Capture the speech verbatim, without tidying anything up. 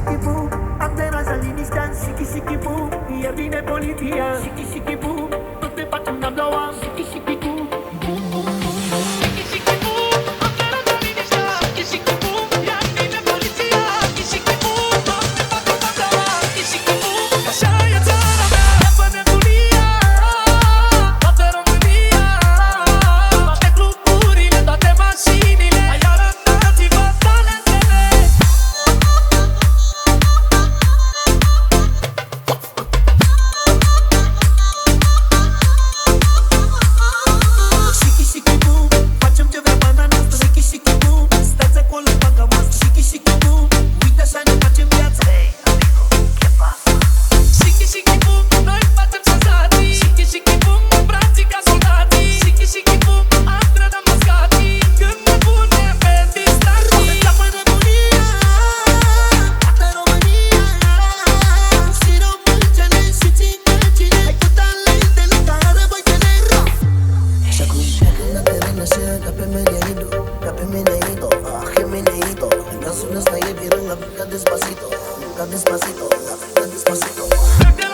Shiki-shiki-boo, am deranjat liniștea. Shiki-shiki-boo, e bine poliția. Shiki-shiki-boo, tot te facem n-am doua. Shiki-shiki-boo, bum, bum, bum, bum. Shiki-shiki-boo, am deranjat liniștea. Shiki-shiki-boo, e bine poliția. Shiki-shiki-boo, tot te facem n-am doua. Shiki-shiki-boo, așa e țara mea. Apă nebunia, toată România. Toate cluburile, toate mașinile. Hai arătați-vă talentele. Shiki-shiki-boo, facem ce vrea banda noastră. Shiki-shiki-boo, stați acolo în banca voastră. Shiki-shiki-boo, uite așa ne facem viața. Hey, amigo, ¿qué pasa? Shiki-shiki-boo, noi facem senzații. Shiki-shiki-boo, brații ca soldații. Shiki-shiki-boo, antrenăm mascații. Când ne punem pe distracții. Apă nebunia, toată România. Și româncele și țigăcile, cu talentele care voi genera. Și acum când la teren așa ca pe Meneito, ca pe Meneito, ah, que Meneito. În nasul ăsta e virul la Despacito, la Despacito, la Despacito.